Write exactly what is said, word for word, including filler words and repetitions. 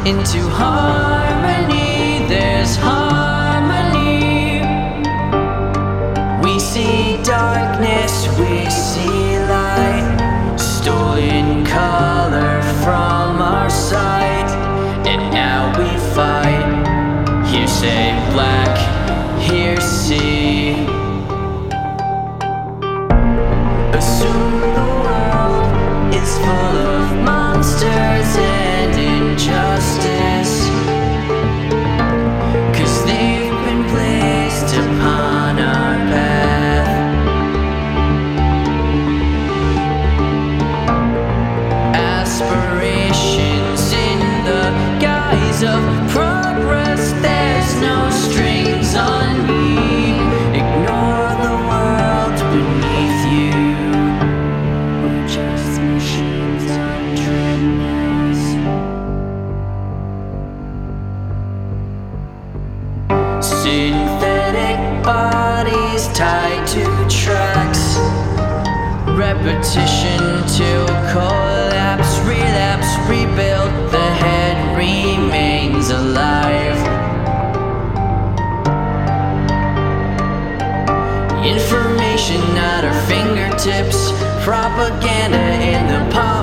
into harmony. There's harmony. We see darkness, we see light, stolen color from our sight, and now we fight. Here say black, here see. Assume the world is full of monsters and injustice, 'cause they've been placed upon our path. Aspirations in the guise of progress, there's no strings on me. Ignore the world beneath you. We're just machines on treadmills. Synthetic bodies tied to tracks, repetition till collapse, relapse, rebuild. The head remains alive. Information at our fingertips, propaganda in the pot.